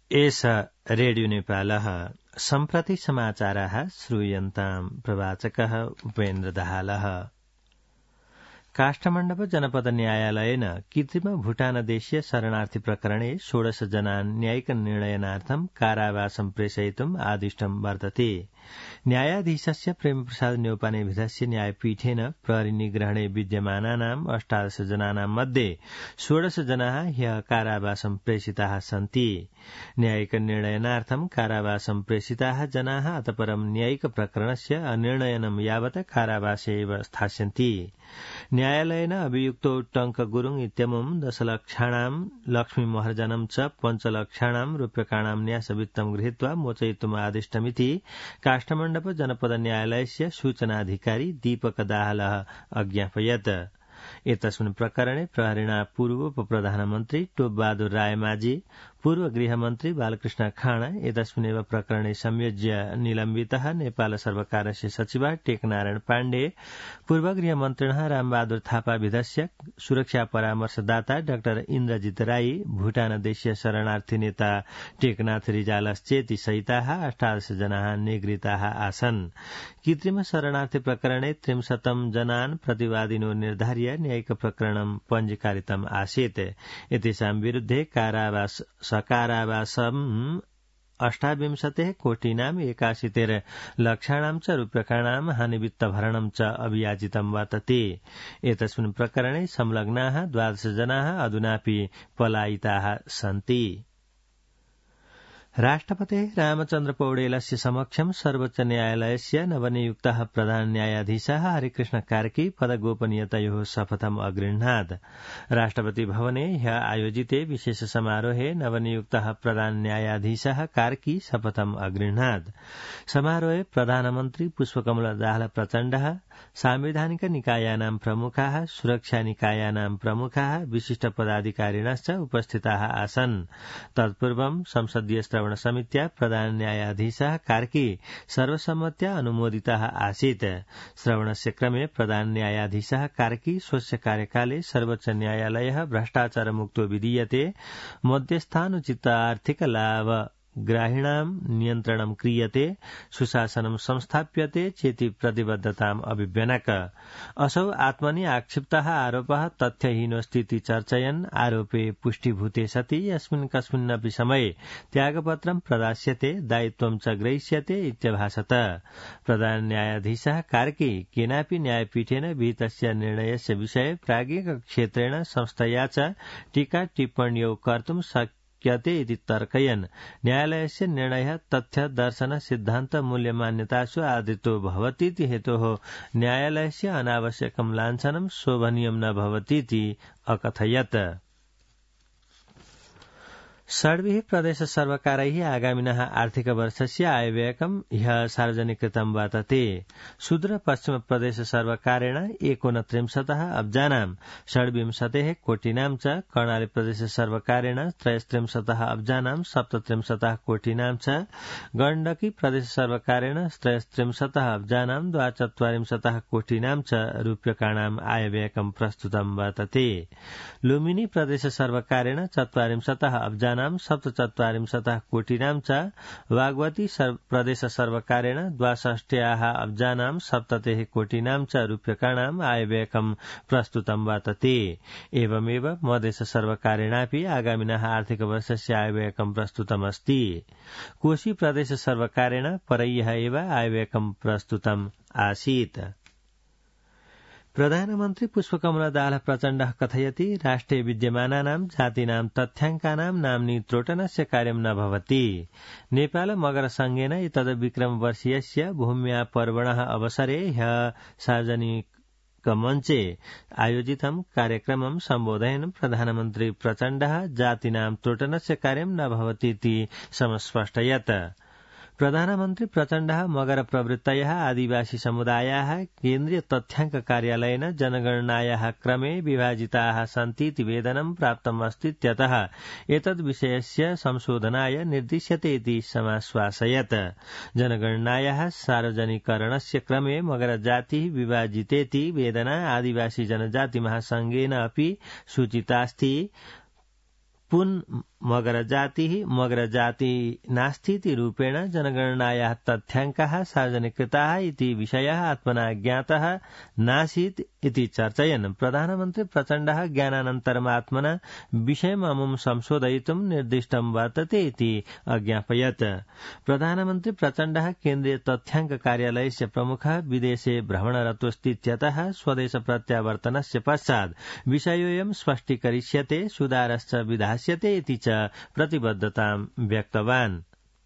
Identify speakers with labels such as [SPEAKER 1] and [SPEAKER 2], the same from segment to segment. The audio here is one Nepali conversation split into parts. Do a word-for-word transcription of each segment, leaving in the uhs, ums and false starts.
[SPEAKER 1] एष रेडियो नेपालः सम्प्रति समाचाराः श्रूयन्ताम् प्रवाचकः उपेन्द्र दाहालः। काष्ठमण्डप जनपद न्यायालयेन कृत्रिम भूटानदेशीय शरणार्थी प्रकरणे षोडश जनान् न्यायिक निर्णयनार्थं कारावासं प्रेषयितुम् आदिष्टं वर्तते। न्यायाधीशस्य प्रेमप्रसाद न्यौपानेभिधस्य न्यायपीठेन प्रहरी निग्रहणे विद्यमानानाम् अष्टादश जनानां मध्ये षोडश जनाः ह्यः कारावासं प्रेषिताः सन्ति। न्यायिक निर्णयनार्थं कारावासं प्रेषिताः जनाः अतपरं न्यायिक प्रकरणस्य अनिर्णयनं यावत् कारावासे एव स्थास्यन्ति। न्यायालयेन अभियुक्तो टंक गुरुङ इत्यमुं दशलक्षाणां लक्ष्मी महर्जनं च पञ्चलक्षाणां रूप्यकाणां न्यासवित्तं गृहीत्वा मोचयितुम् आदिष्टमिति काष्ठमण्डप जनपद न्यायालयस्य सूचनाधिकारी दीपक दाहालः अज्ञापयत्। एतस्मिन् प्रकरणे प्रहरीणा पूर्व उपप्रधानमन्त्री टोपबहादुर रायमाझी पूर्व गृहमन्त्री बालकृष्ण खाँड एतस्मिन्नेव प्रकरणे संयोज्य निलम्बितः नेपाल सर्वकारस्य सचिव टेकनारायण पाण्डे पूर्व गृहमन्त्रिणः रामबहादुर थापा विधस्य सुरक्षा परामर्शदाता डाक्टर इन्द्रजित राई भूटानदेशीय शरणार्थी नेता टेकनाथ रिजालश्चेति सहिताः अष्टादश जनाः निगृहीताः आसन्। कृत्रिम शरणार्थी प्रकरणे त्रिंशतं जनान् प्रतिवादिनो निर्धार्य न्यायिक प्रकरणं पञ्जीकारितम् आसीत्। एतेषां विरुद्धे कारावास सकारावासम् अष्टाविंशतेः कोटीनाम् एकाशीतेर लक्षाणां च रूप्यकाणां हानिवित्तभरणं च अभियाचितं वर्तते। एतस्मिन् प्रकरणे संलग्नाः द्वादश जनाः अधुनापि पलायिताः सन्ति। राष्ट्रपतेः रामचन्द्र पौडेलस्य समक्षं सर्वोच्च न्यायालयस्य नवनियुक्तः प्रधान न्यायाधीशः हरिकृष्ण कार्की पदगोपनीयतयोः शपथम् अगृह्णात्। राष्ट्रपति भवने ह्यः आयोजिते विशेष समारोहे नवनियुक्तः प्रधान न्यायाधीशः कार्की शपथम् अगृह्णात्। समारोहे प्रधानमन्त्री पुष्पकमल दाहाल प्रचण्डः सांविधानिक निकायानां प्रमुखाः सुरक्षा निकायानां प्रमुखाः विशिष्ट पदाधिकारिणश्च उपस्थिताः आसन्। तत्पूर्वं संसदीय श्रवण समित्या प्रधान न्यायाधीशः कार्की सर्वसम्मत्या अनुमोदितः आसीत्। श्रवणस्य क्रमे प्रधान न्यायाधीशः कार्की स्वस्य कार्यकाले सर्वोच्च न्यायालयः भ्रष्टाचार मुक्तो विधीयते, मध्यस्थानुचित आर्थिक लाभ ग्राहिणां नियन्त्रणं क्रियते, सुशासनं संस्थाप्यते चेति प्रतिबद्धताम् अभिव्यनक। असौ आत्मनि आक्षिप्तः आरोपः तथ्यहीनोऽस्तीति चर्चयन् आरोपे पुष्टिभूते सति यस्मिन् कस्मिन्नपि समये त्यागपत्रं प्रदास्यते, दायित्वं च ग्रहीष्यते इत्यभाषत। प्रधान न्यायाधीशः कार्की केनापि न्यायपीठेन विहितस्य निर्णयस्य विषये प्राज्ञिक क्षेत्रेण संस्थया च टीका टिप्पण्यौ कर्तुं शक्य क्यते इति तर्कयन् न्यायालयस्य निर्णयः तथ्य दर्शन सिद्धान्त मूल्यमान्यतासु आदृतो भवतीति हेतोः न्यायालयस्य अनावश्यकं लाञ्छनं शोभनीयं न भवतीति अकथयत्। षड्भिः प्रदेश सर्वकारैः आगामिनः आर्थिक वर्षस्य आयव्ययकं ह्यः सार्वजनिकृतं वर्तते। सुदूर पश्चिम प्रदेश सर्वकारेण एकोनत्रिंशतः अब्जानां षड्विंशतेः कोटीनां च कर्णाली प्रदेश सर्वकारेण त्रयस्त्रिंशतः अब्जानां सप्तत्रिंशतः कोटीनां च गण्डकी प्रदेश सर्वकारेण त्रयस्त्रिंशतः अब्जानां द्वाचत्वारिंशतः कोटीनां च रूप्यकाणाम् आयव्ययकं प्रस्तुतं वर्तते। लुम्बिनी प्रदेश सर्वकारेण चत्वारिंशतः अब्जानां सप्तचत्वारिंशतः कोटीनां च वागवती प्रदेश सर्वकारेण द्वाषष्ट्याः अब्जानां सप्ततेः कोटीनां च रूप्यकाणाम् आयव्ययकं प्रस्तुतं वर्तते। एवमेव मधेश सर्वकारेणापि आगामिनः आर्थिक वर्षस्य आयव्ययकं प्रस्तुतमस्ति। कोशी प्रदेश सर्वकारेण परह्यः एव आयव्ययकं प्रस्तुतम् आसीत्। प्रधानमन्त्री पुष्पकमल दाहाल प्रचण्डः कथयति राष्ट्रे विद्यमानानां जातीनां तथ्याङ्कानां नाम्नि त्रोटनस्य कार्यं न भवति। नेपाल मगर संघेन एतद्विक्रमवर्षीयस्य भूम्या पर्वणः अवसरे ह्यः सार्वजनिक मञ्चे आयोजितं कार्यक्रमं सम्बोधयन् प्रधानमन्त्री प्रचण्डः जातीनां त्रोटनस्य कार्यं न भवतीति समस्पष्टयत्। प्रधानमन्त्री प्रचण्डः मगर प्रवृत्तयः आदिवासी समुदायाः केन्द्रीय तथ्याङ्क कार्यालयेन जनगणनायाः क्रमे विभाजिताः सन्तीति वेदनं प्राप्तमस्तीत्यतः एतद्विषयस्य संशोधनाय निर्दिश्यते इति समाश्वासयत्। जनगणनायाः सार्वजनिकरणस्य क्रमे मगर जातिः विभाजितेति वेदना आदिवासी जनजाति महासंघेन अपि सूचितास्ति। पुन मगर जातिः मगर जाति नास्तीति रूपेण जनगणनायाः तथ्याङ्काः सार्वजनिकृताः इति विषयः आत्मना ज्ञातः नासीत् इति चर्चयन् प्रधानमन्त्री प्रचण्डः ज्ञानानन्तरम् आत्मना विषयममुं संशोधयितुं निर्दिष्टं वर्तते इति अज्ञापयत्। प्रधानमन्त्री प्रचण्डः केन्द्रीय तथ्याङ्क कार्यालयस्य प्रमुखः विदेशे भ्रमणरतोऽस्तीत्यतः स्वदेश प्रत्यावर्तनस्य पश्चात् विषयोऽयं स्पष्टीकरिष्यते सुधारश्च विधास्यते इति च प्रतिबद्धतां व्यक्तवान्।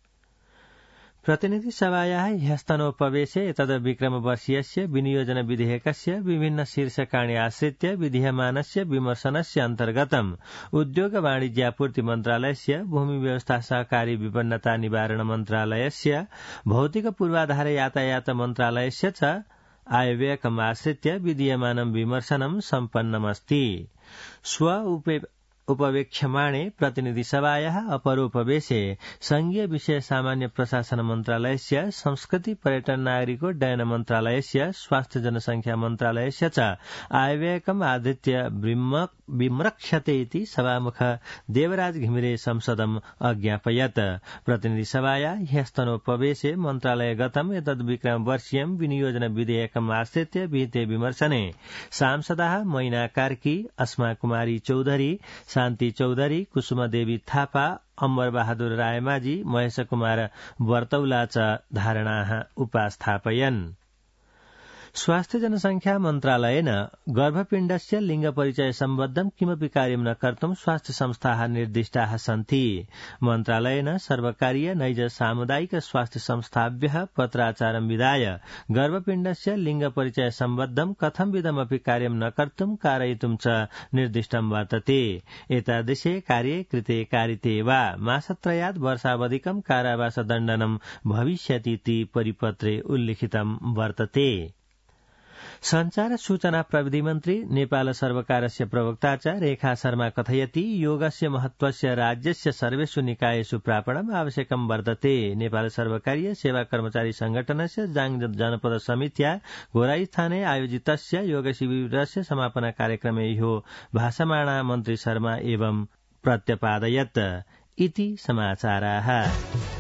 [SPEAKER 1] प्रतिनिधिसभायाः ह्यस्तनोपवेशे एतद्विक्रमवर्षीयस्य विनियोजन विधेयकस्य विभिन्न शीर्षकाणि आश्रित्य विधीयमानस्य विमर्शनस्य अन्तर्गतम् उद्योग वाणिज्यापूर्ति मन्त्रालयस्य भूमि व्यवस्था सहकारी विपन्नता निवारण मन्त्रालयस्य भौतिक पूर्वाधार यातायात मन्त्रालयस्य च आयव्ययकम् आश्रित्य विधीयमानं विमर्शनं सम्पन्नमस्ति। स्व उपवेक्ष्यमाणे प्रतिनिधिसभायाः अपरोपवेशे संघीय विषय सामान्य प्रशासन मन्त्रालयस्य संस्कृति पर्यटन नागरिकोड्डयन मन्त्रालयस्य स्वास्थ्य जनसंख्या मन्त्रालयस्य च आयव्ययकम् आधृत्य विमृक्षते इति सभामुख देवराज घिमिरे संसदम् अज्ञापयत्। प्रतिनिधिसभायाः ह्यस्तनोपवेशे मन्त्रालयगतम् एतद्विक्रमवर्षीयं विनियोजन विधेयकम् आश्रित्य विहिते विमर्शने सांसदाः मैना कार्की, अस्मा कुमारी चौधरी, शान्ति चौधरी, कुसुमा देवी थापा, अम्बर बहादुर रायमाझी, महेश कुमार वर्तौला च धारणाः उपास्थापयन्। स्वास्थ्य जनसंख्या मन्त्रालयेन गर्भपिण्डस्य लिंग परिचय सम्बद्धं किमपि कार्यं न कर्तुं स्वास्थ्य संस्थाः निर्दिष्टाः सन्ति। मन्त्रालयेन सर्वकारीय नैज सामुदायिक स्वास्थ्य संस्थाभ्यः पत्राचारं विधाय गर्भपिण्डस्य लिंग परिचय सम्बद्धं कथंविधमपि कार्यं न कर्तुं कारयितुं च निर्दिष्टं वर्तते। एतादृशे कार्ये कृते कारिते वा मासत्रयात् वर्षावधिकं कारावासदण्डनं भविष्यतीति परिपत्रे उल्लिखितं वर्तते। संचार सूचना प्रविधि मन्त्री नेपाल सर्वकारस्य प्रवक्ता च रेखा शर्मा कथयति योगस्य महत्वस्य राज्यस्य सर्वेषु निकायेषु प्रापणम् आवश्यकं वर्तते। नेपाल सर्वकारीय सेवा कर्मचारी संगठनस्य जाङ जनपद समित्या घोराईस्थाने आयोजितस्य योग शिविरस्य समापन कार्यक्रमे ह्यो भाषमाणा मन्त्री शर्मा एवं प्रत्यपादयत् इति समाचाराः।